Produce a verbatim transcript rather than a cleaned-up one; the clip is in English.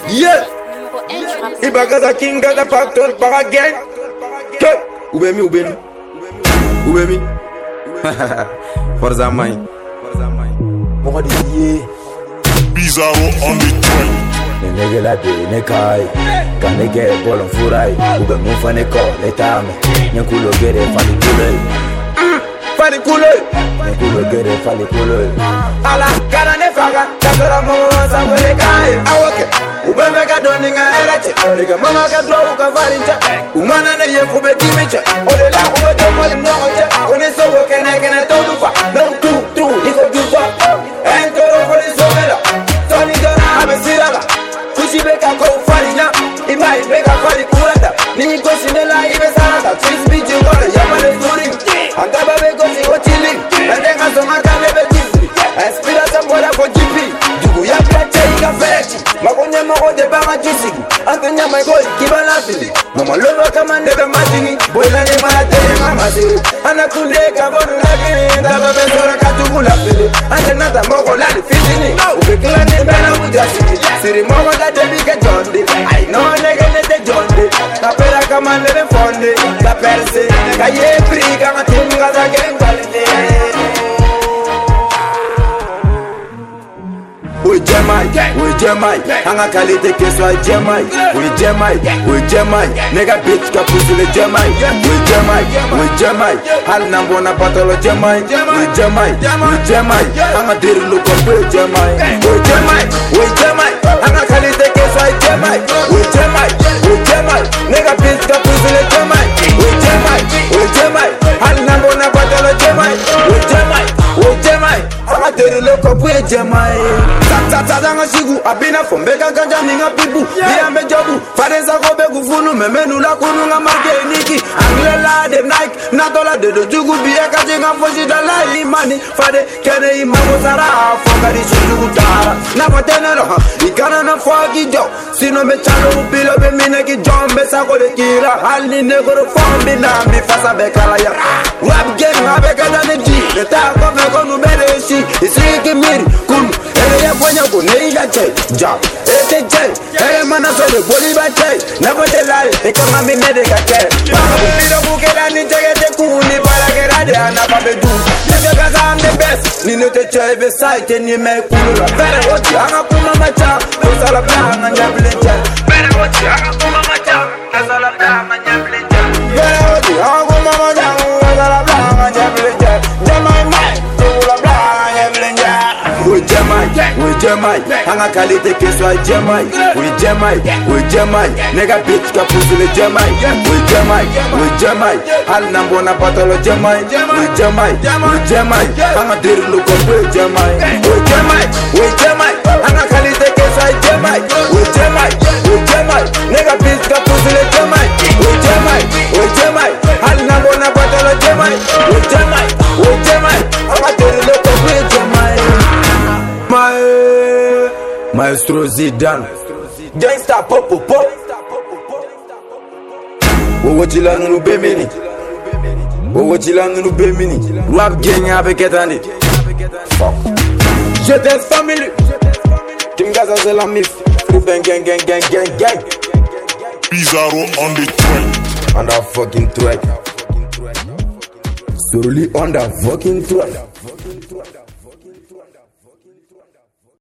Yeah. Ibagaza king gaza factor para again. Okay. Ubemi ubemi. Ubemi. Forza mãe. Morde ye. Bizarro on the track. Ne nege la de ne kai. Kan ne get bolon furai. Ube mu fa ne ko le tame. Ne kulo gere fa ni kulo. Fali kulo. Ne kulo gere fa ni kulo. Ala kana ne faga. Kasara mo sa wele kai. Awoke. Ubeme ka doni nga erache. Oliga mama ka dro ka farincha. Umana ne ye fube timecha. Ole la ube to mo no ocha. One so wo kene kene to du fa. No tu tu iko du fa. Entoro foli so mela. Toni jona ame sirala. Kushi beka ko farina. Imai beka fari kurata. Ni ko sinela ibe sarata. Twist beat you wala yamale story. Angaba be go si wo chilling. Ndenga so makabe be disri. Inspira sa mola ko G P. Dugu ya plache ika fechi. Makonya mako de banga jisigi. Antenya my boy kiba laughing. Mama lova kama ndebe majini. Boy la ne mala tele mama siri. Ana kunde ka bonu lakini. Ndaba besora katugu la fili. Ante nata moko lali fitini. Ubekila ne bena ujasini. Siri mama da debi ke jondi. I know nege nete jondi. Kapera kama ndebe fonde. La perse. Kaye free kama tinga za gengalite. We Jamai, we Jamai, hanga kalite keswa Jamai, we Jamai, we Jamai, nega bitch ka pussy le Jamai, we Jamai, we Jamai, hal nambo na batolo Jamai, we Jamai, we Jamai, hanga diri luko we Jamai, we Jamai, we Jamai, hanga kalite keswa Jamai, we Jamai, we Jamai, nega bitch ka pussy le Jamai, we Jamai, we Jamai, hal nambo na batolo Jamai, we Jamai, we Jamai, hanga diri luko we Jamai. Tata zanga shigu abina fombeka kanja ninga pibu biambe jobu fareza kobe kufunu memenu la kununga markeniki anglela de Nike na dola de dojugu bieka jinga foshi dala imani fade kene imago sara foka di shugu tara na patenero ha ikana na foki jo sino me chalo bilo be mineki jombe sako de kira hali negoro fombi na mi fasa bekala ya rap game abeka dane di leta ko me ko nu bereshi isiki miri kunu ya fanya ko ne ga che ja ete che eh mana so de boli ba che na bote lai e kama mi ne de ga che ba bu biro bu ke la ni che te ku ni para ke ra de ana ba be du ne ga ga am the best ni ne te che be site ni me ku la bere oti anga ku mama cha ko sala bla na nya ble che bere oti anga ku mama cha ko sala bla na nya ble che bere oti anga ku mama cha ko sala bla na nya ble che jamai mai ku la bla na nya ble che we Jamai, we Jamai, hanga kalite keswa Jamai, we Jamai, we Jamai, nega bitch ka pussy le Jamai, we Jamai, we Jamai, hal nambo na batolo Jamai, we Jamai, we Jamai, hanga diri luko we Jamai, we Jamai, we Jamai, hanga kalite keswa Jamai, we Jamai, we Jamai, nega bitch ka pussy le Jamai, we Jamai, we Jamai, hal nambo na batolo Jamai, we Jamai, we Jamai, hanga diri luko we Jamai. Maestro Zidane Gangsta pop pop pop Wowo chila nunu be mini Wowo chila nunu be mini Rap gang avec etandi Fuck Jetes family Kim Gaza c'est la mif Gang gang gang gang gang gang Bizarro on the track. On that fucking track Surely on that fucking track